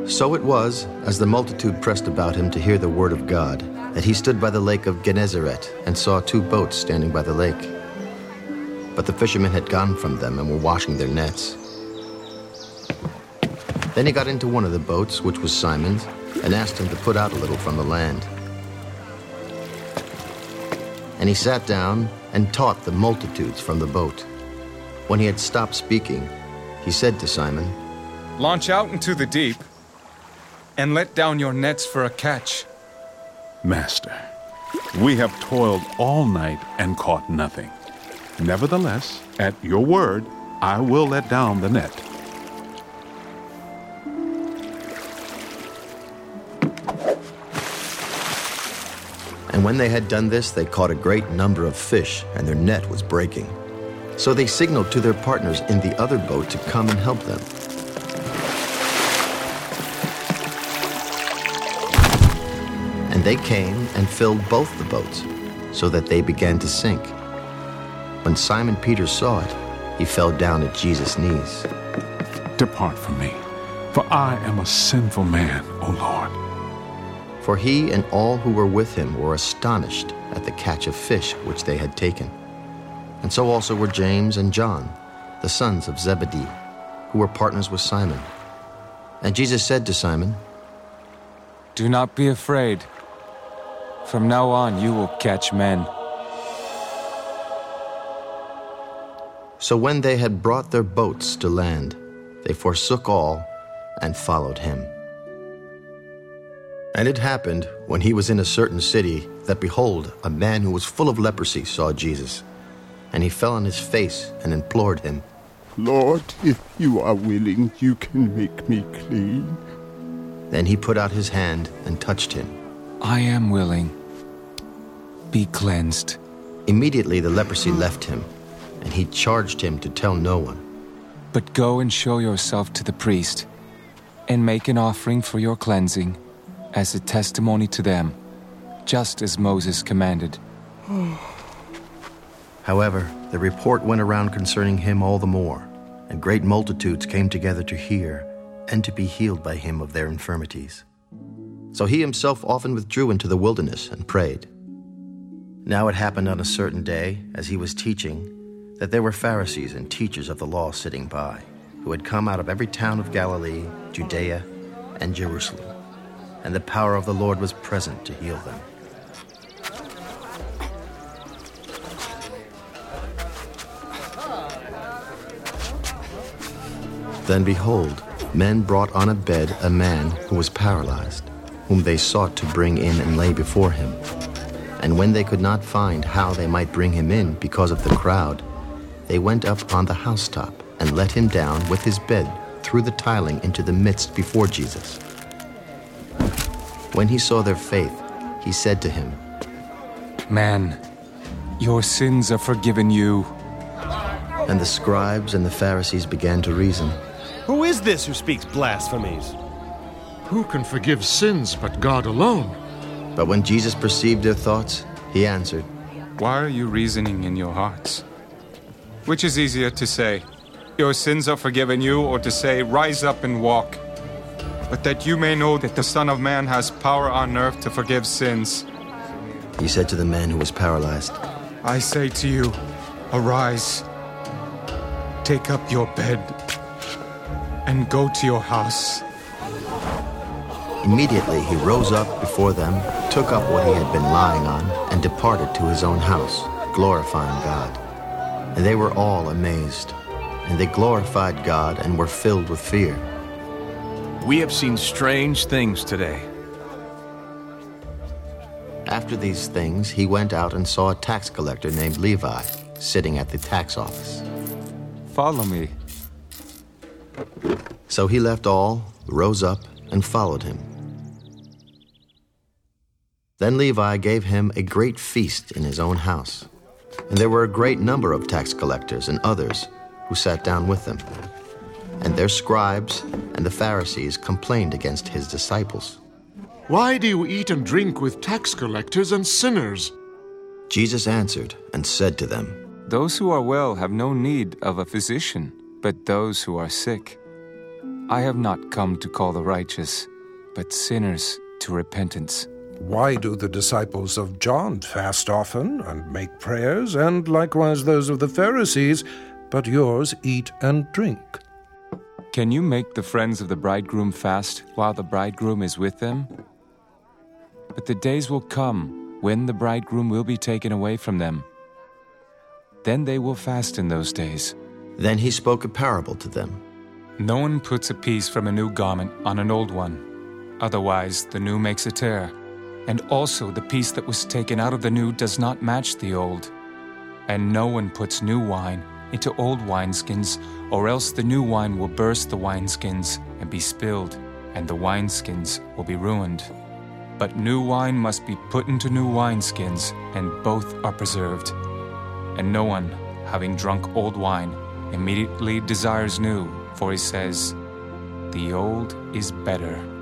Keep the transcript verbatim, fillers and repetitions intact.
So it was, as the multitude pressed about him to hear the word of God, that he stood by the lake of Gennesaret and saw two boats standing by the lake. But the fishermen had gone from them and were washing their nets. Then he got into one of the boats, which was Simon's, and asked him to put out a little from the land. And he sat down and taught the multitudes from the boat. When he had stopped speaking, he said to Simon, "Launch out into the deep and let down your nets for a catch." "Master, we have toiled all night and caught nothing. Nevertheless, at your word, I will let down the net." And when they had done this, they caught a great number of fish, and their net was breaking. So they signaled to their partners in the other boat to come and help them. And they came and filled both the boats, so that they began to sink. When Simon Peter saw it, he fell down at Jesus' knees. "Depart from me, for I am a sinful man, O Lord." For he and all who were with him were astonished at the catch of fish which they had taken. And so also were James and John, the sons of Zebedee, who were partners with Simon. And Jesus said to Simon, "Do not be afraid. From now on you will catch men." So when they had brought their boats to land, they forsook all and followed him. And it happened, when he was in a certain city, that behold, a man who was full of leprosy saw Jesus. And he fell on his face and implored him, "Lord, if you are willing, you can make me clean." Then he put out his hand and touched him. "I am willing. Be cleansed." Immediately the leprosy left him, and he charged him to tell no one. "But go and show yourself to the priest, and make an offering for your cleansing, as a testimony to them, just as Moses commanded." However, the report went around concerning him all the more, and great multitudes came together to hear and to be healed by him of their infirmities. So he himself often withdrew into the wilderness and prayed. Now it happened on a certain day, as he was teaching, that there were Pharisees and teachers of the law sitting by, who had come out of every town of Galilee, Judea, and Jerusalem. And the power of the Lord was present to heal them. Then behold, men brought on a bed a man who was paralyzed, whom they sought to bring in and lay before him. And when they could not find how they might bring him in because of the crowd, they went up on the housetop and let him down with his bed through the tiling into the midst before Jesus. When he saw their faith, he said to him, "Man, your sins are forgiven you." And the scribes and the Pharisees began to reason, "Who is this who speaks blasphemies? Who can forgive sins but God alone?" But when Jesus perceived their thoughts, he answered, "Why are you reasoning in your hearts? Which is easier to say, 'Your sins are forgiven you,' or to say, 'Rise up and walk'? But that you may know that the Son of Man has power on earth to forgive sins." He said to the man who was paralyzed, "I say to you, arise, take up your bed, and go to your house." Immediately he rose up before them, took up what he had been lying on, and departed to his own house, glorifying God. And they were all amazed, and they glorified God and were filled with fear. We have seen strange things today. After these things, he went out and saw a tax collector named Levi sitting at the tax office. "Follow me." So he left all, rose up, and followed him. Then Levi gave him a great feast in his own house, and there were a great number of tax collectors and others who sat down with them. And their scribes and the Pharisees complained against his disciples. "Why do you eat and drink with tax collectors and sinners?" Jesus answered and said to them, "Those who are well have no need of a physician, but those who are sick. I have not come to call the righteous, but sinners to repentance. Why do the disciples of John fast often and make prayers, and likewise those of the Pharisees, but yours eat and drink? Can you make the friends of the bridegroom fast while the bridegroom is with them? But the days will come when the bridegroom will be taken away from them. Then they will fast in those days. Then he spoke a parable to them. No one puts a piece from a new garment on an old one. Otherwise, the new makes a tear. And also the piece that was taken out of the new does not match the old. And no one puts new wine into old wineskins, or else the new wine will burst the wineskins and be spilled, and the wineskins will be ruined. But new wine must be put into new wineskins, and both are preserved. And no one, having drunk old wine, immediately desires new, for he says, "The old is better."